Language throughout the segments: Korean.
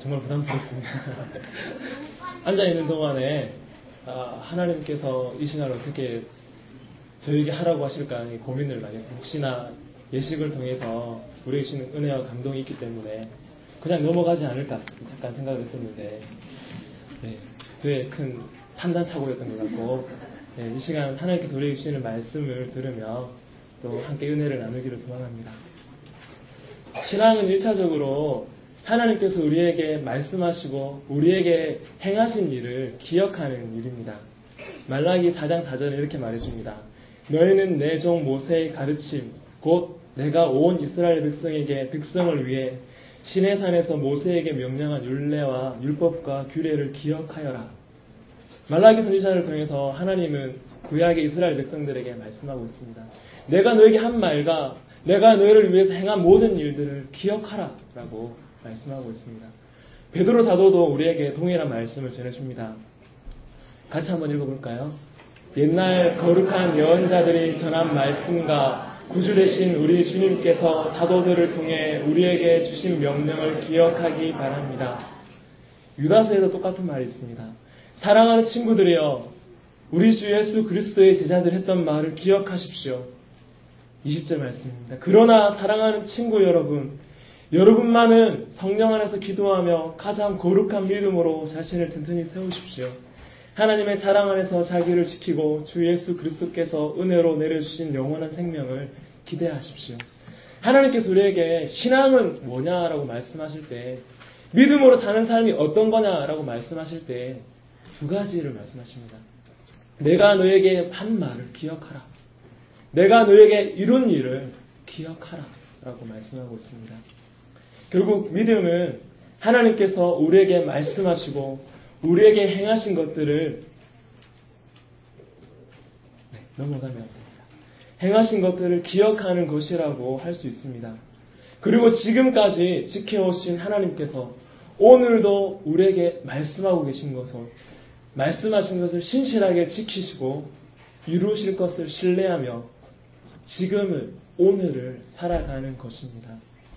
정말 부담스럽습니다. 앉아있는 동안에 하나님께서 이 시간을 어떻게 저에게 하라고 하실까 고민을 많이 했어요. 혹시나 예식을 통해서 우리에게 주시는 은혜와 감동이 있기 때문에 그냥 넘어가지 않을까 잠깐 생각을 했었는데 저의 큰 판단착오였던 것 같고 이 시간 하나님께서 우리에게 주시는 말씀을 들으며 또 함께 은혜를 나누기를 소망합니다. 신앙은 1차적으로 하나님께서 우리에게 말씀하시고 우리에게 행하신 일을 기억하는 일입니다. 말라기 4장 4절에 이렇게 말해줍니다. 너희는 내 종 모세의 가르침 곧 내가 온 이스라엘 백성에게 백성을 위해 시내산에서 모세에게 명령한 율례와 율법과 규례를 기억하여라. 말라기 선지자를 통해서 하나님은 구약의 이스라엘 백성들에게 말씀하고 있습니다. 내가 너에게 한 말과 내가 너희를 위해서 행한 모든 일들을 기억하라 라고 말씀하고 있습니다. 베드로 사도도 우리에게 동일한 말씀을 전해줍니다. 같이 한번 읽어볼까요? 옛날 거룩한 예언자들이 전한 말씀과 구주 되신 우리 주님께서 사도들을 통해 우리에게 주신 명령을 기억하기 바랍니다. 유다서에도 똑같은 말이 있습니다. 사랑하는 친구들이여 우리 주 예수 그리스도의 제자들 했던 말을 기억하십시오. 20절 말씀입니다. 그러나 사랑하는 친구 여러분, 여러분만은 성령 안에서 기도하며 가장 거룩한 믿음으로 자신을 튼튼히 세우십시오. 하나님의 사랑 안에서 자기를 지키고 주 예수 그리스도께서 은혜로 내려주신 영원한 생명을 기대하십시오. 하나님께서 우리에게 신앙은 뭐냐라고 말씀하실 때, 믿음으로 사는 삶이 어떤 거냐라고 말씀하실 때 두 가지를 말씀하십니다. 내가 너에게 한 말을 기억하라. 내가 너에게 이룬 일을 기억하라 라고 말씀하고 있습니다. 결국 믿음은 하나님께서 우리에게 말씀하시고 우리에게 행하신 것들을 넘어가면 됩니다. 행하신 것들을 기억하는 것이라고 할 수 있습니다. 그리고 지금까지 지켜오신 하나님께서 오늘도 우리에게 말씀하고 계신 것을 말씀하신 것을 신실하게 지키시고 이루실 것을 신뢰하며 지금을 오늘을 살아가는 것입니다.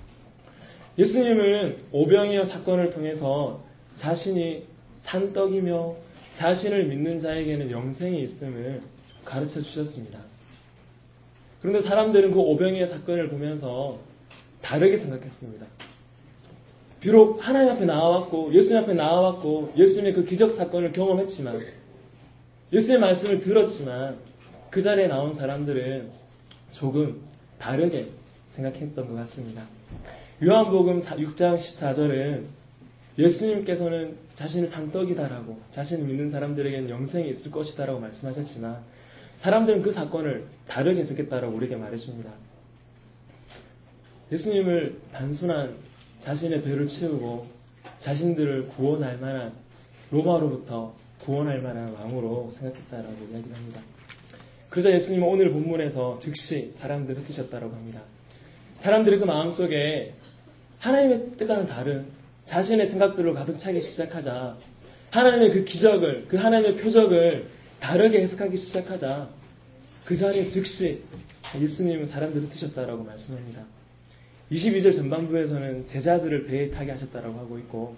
예수님은 오병이어 사건을 통해서 자신이 산떡이며 자신을 믿는 자에게는 영생이 있음을 가르쳐 주셨습니다. 그런데 사람들은 그 오병이어 사건을 보면서 다르게 생각했습니다. 비록 하나님 앞에 나와왔고 예수님 앞에 나와왔고 예수님의 그 기적 사건을 경험했지만 예수님의 말씀을 들었지만 그 자리에 나온 사람들은 조금 다르게 생각했던 것 같습니다. 요한복음 6장 14절은 예수님께서는 자신을 산떡이다라고 자신을 믿는 사람들에게는 영생이 있을 것이다라고 말씀하셨지만 사람들은 그 사건을 다르게 해석했다라고 우리에게 말해줍니다. 예수님을 단순한 자신의 배를 채우고 자신들을 구원할 만한 로마로부터 구원할 만한 왕으로 생각했다라고 이야기를 합니다. 그래서 예수님은 오늘 본문에서 즉시 사람들을 흩으셨다라고 합니다. 사람들이 그 마음속에 하나님의 뜻과는 다른 자신의 생각들로 가득 차기 시작하자 하나님의 그 기적을 그 하나님의 표적을 다르게 해석하기 시작하자 그 자리에 즉시 예수님은 사람들을 흩으셨다라고 말씀합니다. 22절 전반부에서는 제자들을 배에 타게 하셨다라고 하고 있고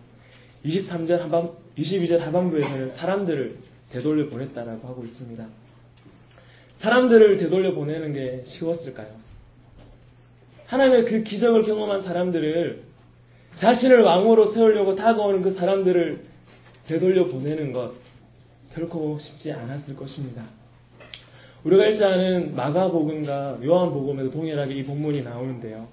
22절 하반부에서는 사람들을 되돌려 보냈다라고 하고 있습니다. 사람들을 되돌려 보내는 게 쉬웠을까요? 하나님의 그 기적을 경험한 사람들을 자신을 왕으로 세우려고 다가오는 그 사람들을 되돌려 보내는 것 결코 쉽지 않았을 것입니다. 우리가 읽지 않은 마가복음과 요한복음에도 동일하게 이 본문이 나오는데요.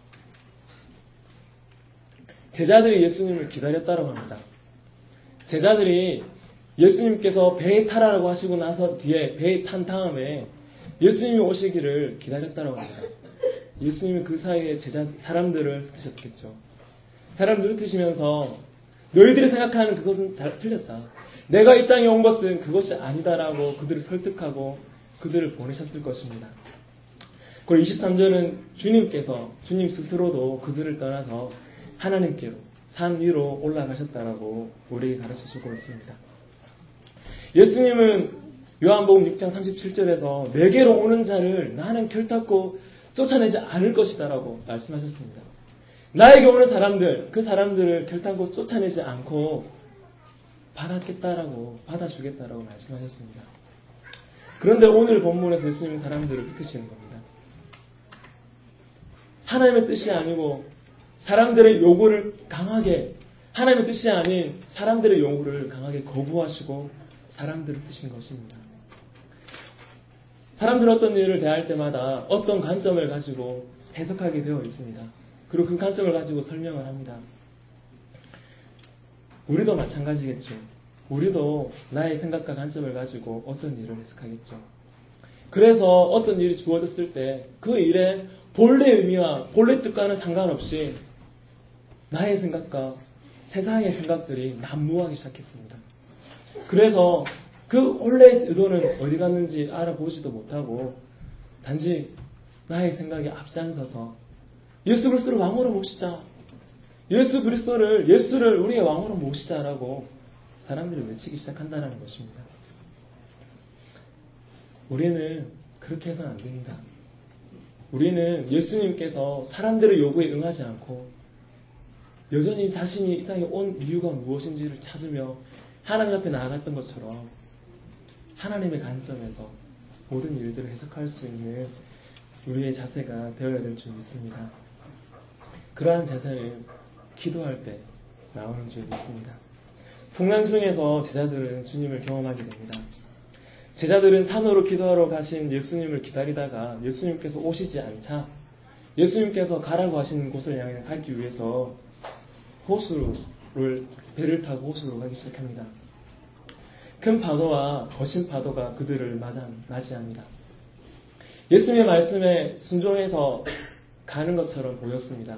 제자들이 예수님을 기다렸다고 합니다. 제자들이 예수님께서 배에 타라고 하시고 나서 뒤에 배에 탄 다음에 예수님이 오시기를 기다렸다고 합니다. 예수님이 그 사이에 사람들을 흩으셨겠죠. 사람들을 흩으시면서 너희들이 생각하는 그것은 잘 틀렸다. 내가 이 땅에 온 것은 그것이 아니다라고 그들을 설득하고 그들을 보내셨을 것입니다. 그리고 23절은 주님 스스로도 그들을 떠나서 하나님께로 산 위로 올라가셨다라고 우리에게 가르쳐주고 있습니다. 예수님은 요한복음 6장 37절에서 내게로 오는 자를 나는 결단코 쫓아내지 않을 것이다라고 말씀하셨습니다. 나에게 오는 사람들, 그 사람들을 결단코 쫓아내지 않고 받아주겠다라고 말씀하셨습니다. 그런데 오늘 본문에서 예수님은 사람들을 흩으시는 겁니다. 하나님의 뜻이 아니고 사람들의 요구를 강하게, 하나님의 뜻이 아닌 사람들의 요구를 강하게 거부하시고 사람들을 흩으신 것입니다. 사람들은 어떤 일을 대할 때마다 어떤 관점을 가지고 해석하게 되어 있습니다. 그리고 그 관점을 가지고 설명을 합니다. 우리도 마찬가지겠죠. 우리도 나의 생각과 관점을 가지고 어떤 일을 해석하겠죠. 그래서 어떤 일이 주어졌을 때 그 일의 본래 의미와 본래 뜻과는 상관없이 나의 생각과 세상의 생각들이 난무하기 시작했습니다. 그래서 그 원래 의도는 어디 갔는지 알아보지도 못하고 단지 나의 생각에 앞장서서 예수 그리스도를 왕으로 모시자. 예수를 우리의 왕으로 모시자라고 사람들이 외치기 시작한다는 것입니다. 우리는 그렇게 해서는 안 됩니다. 우리는 예수님께서 사람들의 요구에 응하지 않고 여전히 자신이 이 땅에 온 이유가 무엇인지를 찾으며 하나님 앞에 나아갔던 것처럼 하나님의 관점에서 모든 일들을 해석할 수 있는 우리의 자세가 되어야 될 줄 믿습니다. 그러한 자세는 기도할 때 나오는 줄 믿습니다. 풍랑중에서 제자들은 주님을 경험하게 됩니다. 제자들은 산으로 기도하러 가신 예수님을 기다리다가 예수님께서 오시지 않자 예수님께서 가라고 하시는 곳을 향해 가기 위해서 배를 타고 호수로 가기 시작합니다. 큰 파도와 거친 파도가 그들을 맞이합니다. 예수님의 말씀에 순종해서 가는 것처럼 보였습니다.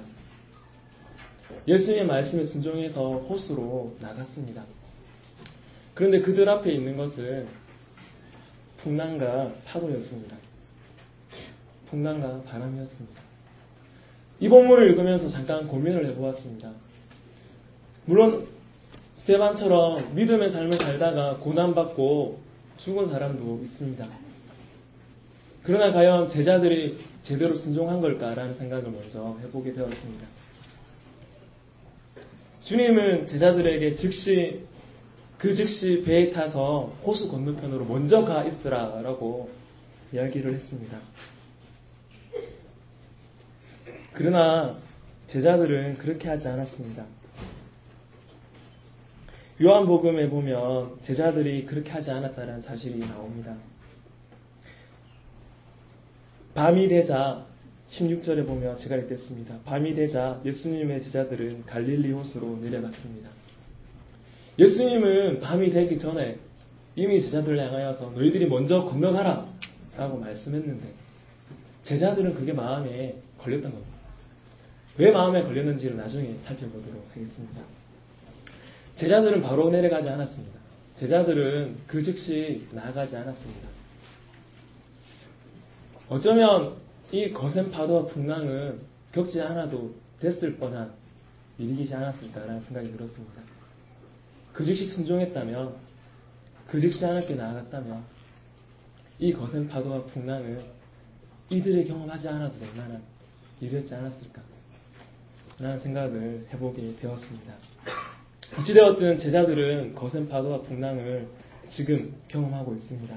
예수님의 말씀에 순종해서 호수로 나갔습니다. 그런데 그들 앞에 있는 것은 풍랑과 파도였습니다. 풍랑과 바람이었습니다. 이 본문을 읽으면서 잠깐 고민을 해보았습니다. 물론 스데반처럼 믿음의 삶을 살다가 고난받고 죽은 사람도 있습니다. 그러나 과연 제자들이 제대로 순종한 걸까라는 생각을 먼저 해보게 되었습니다. 주님은 제자들에게 즉시 배에 타서 호수 건너편으로 먼저 가 있으라 라고 이야기를 했습니다. 그러나 제자들은 그렇게 하지 않았습니다. 요한복음에 보면 제자들이 그렇게 하지 않았다는 사실이 나옵니다. 밤이 되자 16절에 보면 제가 읽겠습니다. 밤이 되자 예수님의 제자들은 갈릴리 호수로 내려갔습니다. 예수님은 밤이 되기 전에 이미 제자들을 향하여서 너희들이 먼저 건너가라 라고 말씀했는데 제자들은 그게 마음에 걸렸던 겁니다. 왜 마음에 걸렸는지를 나중에 살펴보도록 하겠습니다. 제자들은 바로 내려가지 않았습니다. 제자들은 그 즉시 나아가지 않았습니다. 어쩌면 이 거센 파도와 풍랑은 겪지 않아도 됐을 뻔한 일이지 않았을까라는 생각이 들었습니다. 그 즉시 순종했다면, 그 즉시 하나님께 나아갔다면 이 거센 파도와 풍랑은 이들이 경험하지 않아도 될 만한 일이었지 않았을까 라는 생각을 해보게 되었습니다. 어찌되었든 제자들은 거센 파도와 풍랑을 지금 경험하고 있습니다.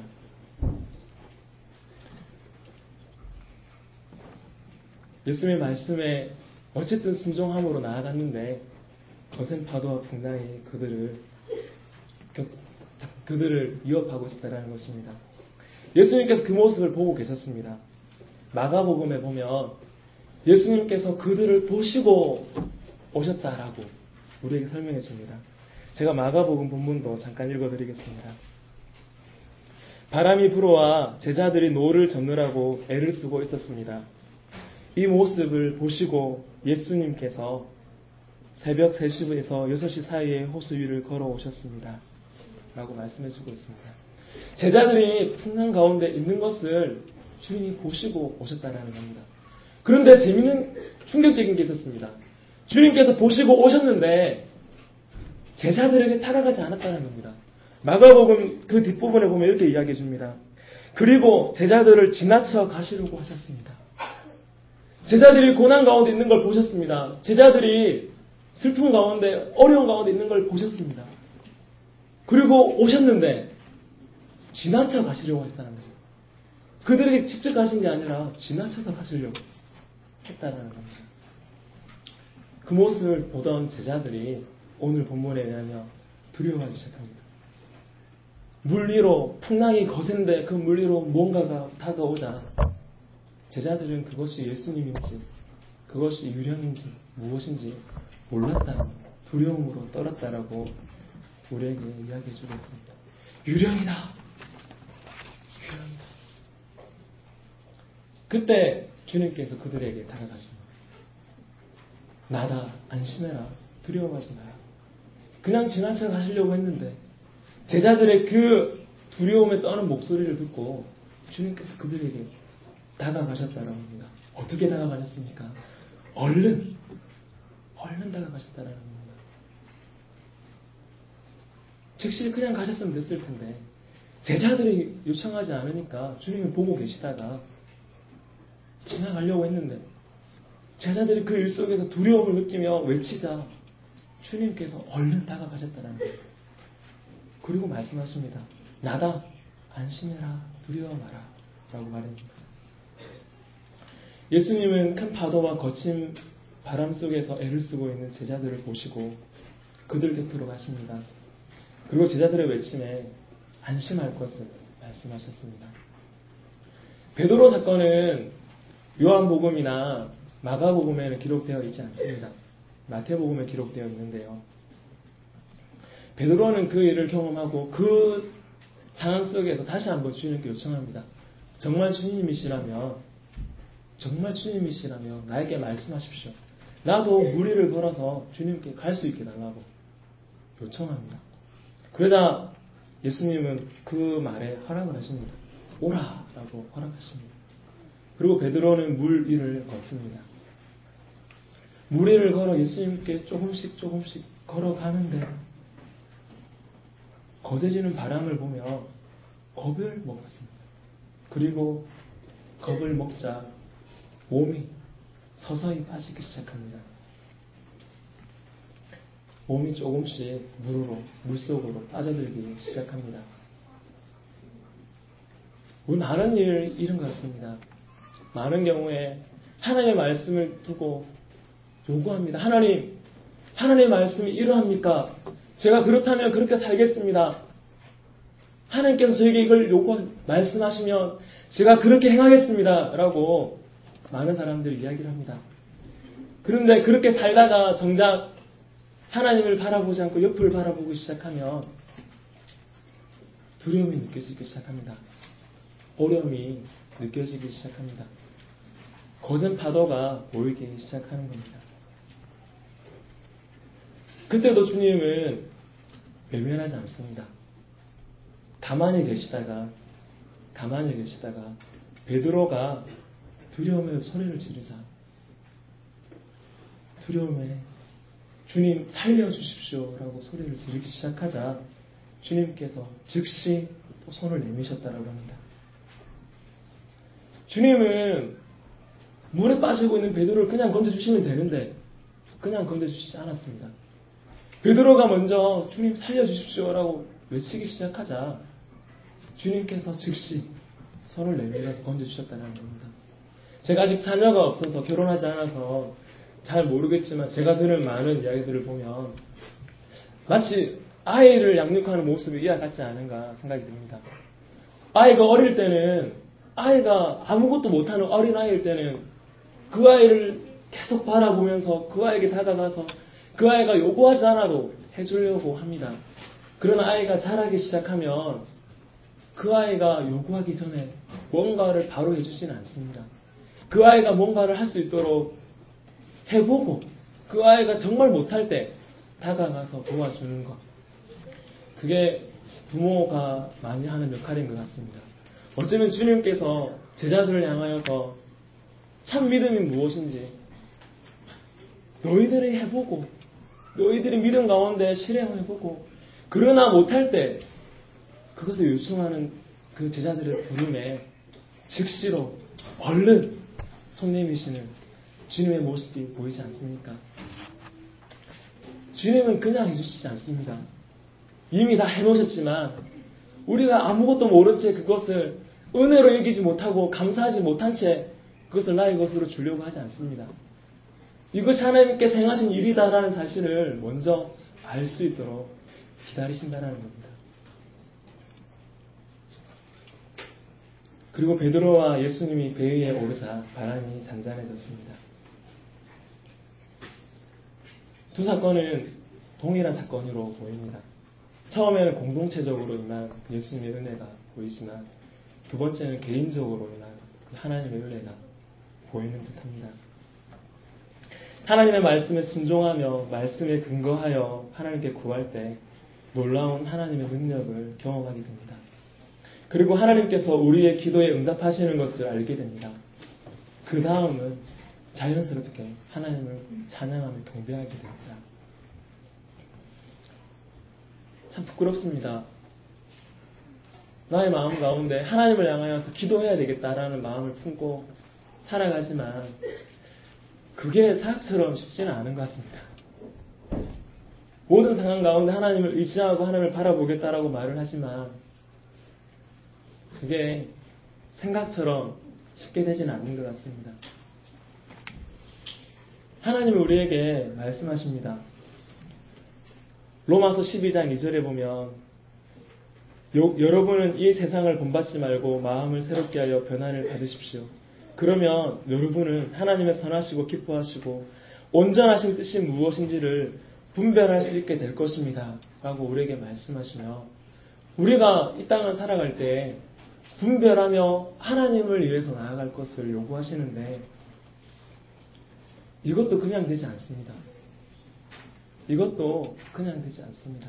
예수님의 말씀에 어쨌든 순종함으로 나아갔는데 거센 파도와 풍랑이 그들을 위협하고 있다는 것입니다. 예수님께서 그 모습을 보고 계셨습니다. 마가복음에 보면 예수님께서 그들을 보시고 오셨다라고 우리에게 설명해 줍니다. 제가 마가복음 본문도 잠깐 읽어드리겠습니다. 바람이 불어와 제자들이 노를 젓느라고 애를 쓰고 있었습니다. 이 모습을 보시고 예수님께서 새벽 3시에서 6시 사이에 호수 위를 걸어오셨습니다. 라고 말씀해 주고 있습니다. 제자들이 풍랑 가운데 있는 것을 주님이 보시고 오셨다는 겁니다. 그런데 재미있는 충격적인 게 있었습니다. 주님께서 보시고 오셨는데 제자들에게 다가가지 않았다는 겁니다. 마가복음 그 뒷부분에 보면 이렇게 이야기해 줍니다. 그리고 제자들을 지나쳐 가시려고 하셨습니다. 제자들이 고난 가운데 있는 걸 보셨습니다. 제자들이 슬픔 가운데, 어려운 가운데 있는 걸 보셨습니다. 그리고 오셨는데 지나쳐 가시려고 하셨다는 거죠. 그들에게 직접 가신 게 아니라 지나쳐서 가시려고 했다는 겁니다. 그 모습을 보던 제자들이 오늘 본문에 의하면 두려워하기 시작합니다. 물 위로 풍랑이 거센데 그 물 위로 뭔가가 다가오자 제자들은 그것이 예수님인지 그것이 유령인지 무엇인지 몰랐다는 두려움으로 떨었다라고 우리에게 이야기해 주고 있습니다. 유령이다. 유령이다. 그때 주님께서 그들에게 다가가십니다. 나다, 안심해라. 두려워하지 마라. 그냥 지나쳐 가시려고 했는데 제자들의 그 두려움에 떠는 목소리를 듣고 주님께서 그들에게 다가가셨다라고 합니다. 어떻게 다가가셨습니까? 얼른 다가가셨다라는 겁니다. 즉시 그냥 가셨으면 됐을 텐데 제자들이 요청하지 않으니까 주님이 보고 계시다가 지나가려고 했는데 제자들이 그 일 속에서 두려움을 느끼며 외치자 주님께서 얼른 다가가셨다는 거예요. 그리고 말씀하십니다. 나다, 안심해라, 두려워 마라 라고 말합니다. 예수님은 큰 파도와 거친 바람 속에서 애를 쓰고 있는 제자들을 보시고 그들 곁으로 가십니다. 그리고 제자들의 외침에 안심할 것을 말씀하셨습니다. 베드로 사건은 요한복음이나 마가복음에는 기록되어 있지 않습니다. 마태복음에 기록되어 있는데요. 베드로는 그 일을 경험하고 그 상황 속에서 다시 한번 주님께 요청합니다. 정말 주님이시라면 나에게 말씀하십시오. 나도 물 위를 걸어서 주님께 갈 수 있게 달라고 요청합니다. 그러자 예수님은 그 말에 허락을 하십니다. 오라! 라고 허락하십니다. 그리고 베드로는 물 위를 걷습니다. 물 위를 걸어 예수님께 조금씩 걸어가는데 거세지는 바람을 보며 겁을 먹었습니다. 그리고 겁을 먹자 몸이 서서히 빠지기 시작합니다. 몸이 조금씩 물속으로 빠져들기 시작합니다. 우리 많은 일을 잃은 것 같습니다. 많은 경우에 하나님의 말씀을 두고 요구합니다. 하나님의 말씀이 이러합니까? 제가 그렇다면 그렇게 살겠습니다. 하나님께서 저에게 이걸 말씀하시면 제가 그렇게 행하겠습니다. 라고 많은 사람들이 이야기를 합니다. 그런데 그렇게 살다가 정작 하나님을 바라보지 않고 옆을 바라보기 시작하면 두려움이 느껴지기 시작합니다. 어려움이 느껴지기 시작합니다. 거센 파도가 보이기 시작하는 겁니다. 그때도 주님은 외면하지 않습니다. 가만히 계시다가 베드로가 두려움에 소리를 지르자 두려움에 주님 살려주십시오 라고 소리를 지르기 시작하자 주님께서 즉시 또 손을 내미셨다라고 합니다. 주님은 물에 빠지고 있는 베드로를 그냥 건져주시면 되는데 그냥 건져주시지 않았습니다. 베드로가 먼저 주님 살려주십시오 라고 외치기 시작하자 주님께서 즉시 손을 내밀어서 건져주셨다는 겁니다. 제가 아직 자녀가 없어서 결혼하지 않아서 잘 모르겠지만 제가 들은 많은 이야기들을 보면 마치 아이를 양육하는 모습이 이와 같지 않은가 생각이 듭니다. 아이가 어릴 때는 아이가 아무것도 못하는 어린아이일 때는 그 아이를 계속 바라보면서 그 아이에게 다가가서 그 아이가 요구하지 않아도 해주려고 합니다. 그런 아이가 자라기 시작하면 그 아이가 요구하기 전에 뭔가를 바로 해주지는 않습니다. 그 아이가 뭔가를 할 수 있도록 해보고 그 아이가 정말 못할 때 다가가서 도와주는 것. 그게 부모가 많이 하는 역할인 것 같습니다. 어쩌면 주님께서 제자들을 향하여서 참 믿음이 무엇인지 너희들이 해보고 너희들이 믿음 가운데 실행해보고 그러나 못할 때 그것을 요청하는 그 제자들의 부름에 즉시로 얼른 손 내미시는 주님의 모습이 보이지 않습니까? 주님은 그냥 해주시지 않습니다. 이미 다 해놓으셨지만 우리가 아무것도 모른 채 그것을 은혜로 여기지 못하고 감사하지 못한 채 그것을 나의 것으로 주려고 하지 않습니다. 이것이 하나님께서 행하신 일이다라는 사실을 먼저 알 수 있도록 기다리신다는 겁니다. 그리고 베드로와 예수님이 배 위에 오르자 바람이 잔잔해졌습니다. 두 사건은 동일한 사건으로 보입니다. 처음에는 공동체적으로 임한 예수님의 은혜가 보이지만 두 번째는 개인적으로 임한 하나님의 은혜가 보이는 듯합니다. 하나님의 말씀에 순종하며 말씀에 근거하여 하나님께 구할 때 놀라운 하나님의 능력을 경험하게 됩니다. 그리고 하나님께서 우리의 기도에 응답하시는 것을 알게 됩니다. 그 다음은 자연스럽게 하나님을 찬양하며 경배하게 됩니다. 참 부끄럽습니다. 나의 마음 가운데 하나님을 향하여서 기도해야 되겠다라는 마음을 품고 살아가지만 그게 사역처럼 쉽지는 않은 것 같습니다. 모든 상황 가운데 하나님을 의지하고 하나님을 바라보겠다라고 말을 하지만 그게 생각처럼 쉽게 되지는 않는 것 같습니다. 하나님은 우리에게 말씀하십니다. 로마서 12장 2절에 보면 여러분은 이 세상을 본받지 말고 마음을 새롭게 하여 변화를 받으십시오. 그러면 여러분은 하나님의 선하시고 기뻐하시고 온전하신 뜻이 무엇인지를 분별할 수 있게 될 것입니다. 라고 우리에게 말씀하시며 우리가 이 땅을 살아갈 때 분별하며 하나님을 위해서 나아갈 것을 요구하시는데 이것도 그냥 되지 않습니다. 이것도 그냥 되지 않습니다.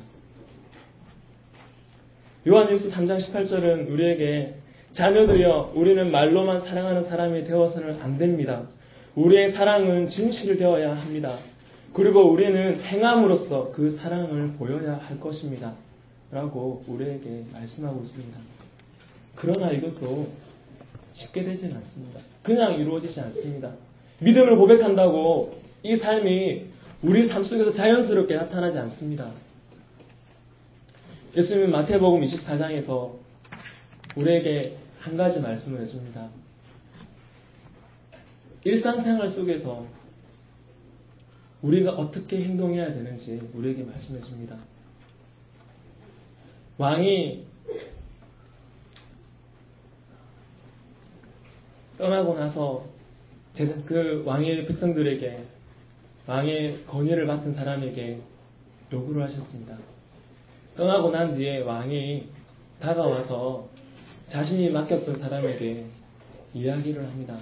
요한일서 3장 18절은 우리에게 자녀들이여 우리는 말로만 사랑하는 사람이 되어서는 안 됩니다. 우리의 사랑은 진실을 되어야 합니다. 그리고 우리는 행함으로써 그 사랑을 보여야 할 것입니다. 라고 우리에게 말씀하고 있습니다. 그러나 이것도 쉽게 되지는 않습니다. 그냥 이루어지지 않습니다. 믿음을 고백한다고 이 삶이 우리 삶 속에서 자연스럽게 나타나지 않습니다. 예수님은 마태복음 24장에서 우리에게 한 가지 말씀을 해줍니다. 일상생활 속에서 우리가 어떻게 행동해야 되는지 우리에게 말씀해 줍니다. 왕이 떠나고 나서 그 왕의 백성들에게 왕의 권위를 맡은 사람에게 요구를 하셨습니다. 떠나고 난 뒤에 왕이 다가와서 자신이 맡겼던 사람에게 이야기를 합니다.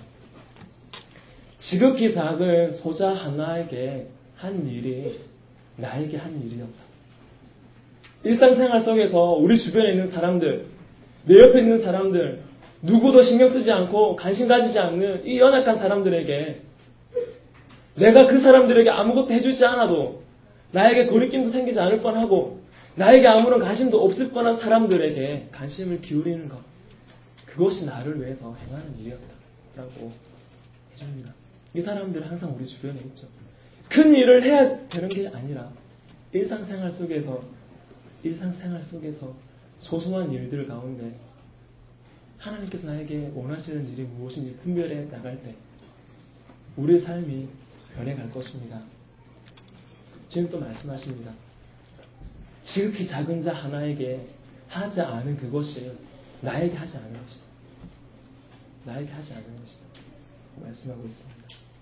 지극히 작은 소자 하나에게 한 일이 나에게 한 일이었다. 일상생활 속에서 우리 주변에 있는 사람들, 내 옆에 있는 사람들, 누구도 신경 쓰지 않고 관심 가지지 않는 이 연약한 사람들에게 내가 그 사람들에게 아무것도 해주지 않아도 나에게 거리낌도 생기지 않을 뻔하고 나에게 아무런 관심도 없을 뻔한 사람들에게 관심을 기울이는 것, 그것이 나를 위해서 행하는 일이었다 라고 해줍니다. 이 사람들은 항상 우리 주변에 있죠. 큰 일을 해야 되는 게 아니라 일상생활 속에서 소소한 일들 가운데 하나님께서 나에게 원하시는 일이 무엇인지 분별해 나갈 때 우리의 삶이 변해갈 것입니다. 지금 또 말씀하십니다. 지극히 작은 자 하나에게 하지 않은 그것이 나에게 하지 않은 것이다. 나에게 하지 않은 것이다. 말씀하고 있습니다.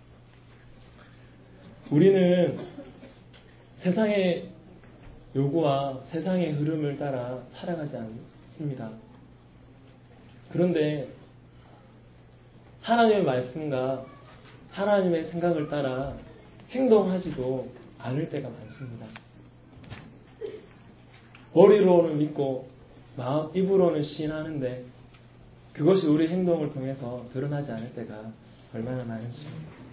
우리는 세상의 요구와 세상의 흐름을 따라 살아가지 않습니다. 그런데 하나님의 말씀과 하나님의 생각을 따라 행동하지도 않을 때가 많습니다. 머리로는 믿고 입으로는 시인하는데 그것이 우리 행동을 통해서 드러나지 않을 때가 얼마나 많은지.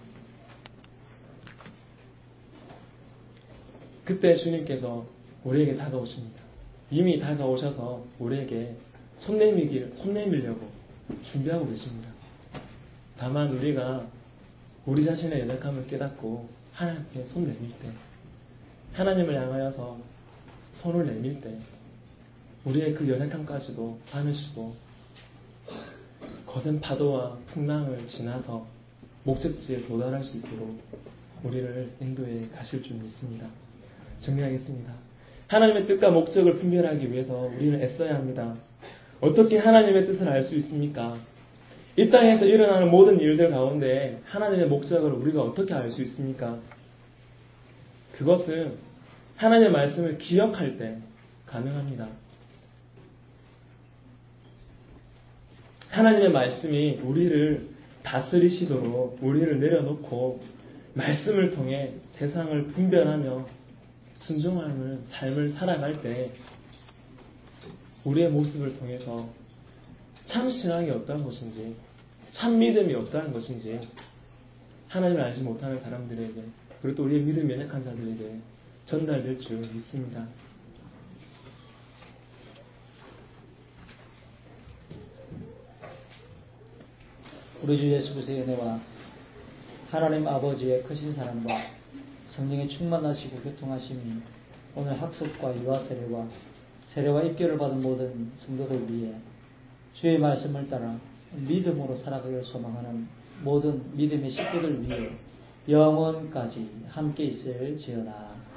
그때 주님께서 우리에게 다가오십니다. 이미 다가오셔서 우리에게 손 내밀려고 준비하고 계십니다. 다만 우리가 우리 자신의 연약함을 깨닫고 하나님께 손 내밀 때, 하나님을 향하여서 손을 내밀 때 우리의 그 연약함까지도 안으시고 거센 파도와 풍랑을 지나서 목적지에 도달할 수 있도록 우리를 인도해 가실 줄 믿습니다. 정리하겠습니다. 하나님의 뜻과 목적을 분별하기 위해서 우리는 애써야 합니다. 어떻게 하나님의 뜻을 알 수 있습니까? 이 땅에서 일어나는 모든 일들 가운데 하나님의 목적을 우리가 어떻게 알 수 있습니까? 그것은 하나님의 말씀을 기억할 때 가능합니다. 하나님의 말씀이 우리를 다스리시도록 우리를 내려놓고 말씀을 통해 세상을 분별하며 순종하는 삶을 살아갈 때 우리의 모습을 통해서 참 신앙이 어떠한 것인지, 참 믿음이 어떠한 것인지 하나님을 알지 못하는 사람들에게, 그리고 또 우리의 믿음이 연약한 자들에게 전달될 줄 믿습니다. 우리 주 예수 그리스도의 은혜와 하나님 아버지의 크신 사랑과 성령의 충만하시고 교통하심이 오늘 학습과 유아 세례와 입교를 받은 모든 성도들 위해 주의 말씀을 따라 믿음으로 살아가기를 소망하는 모든 믿음의 식구들 위해 영원까지 함께 있을지어다.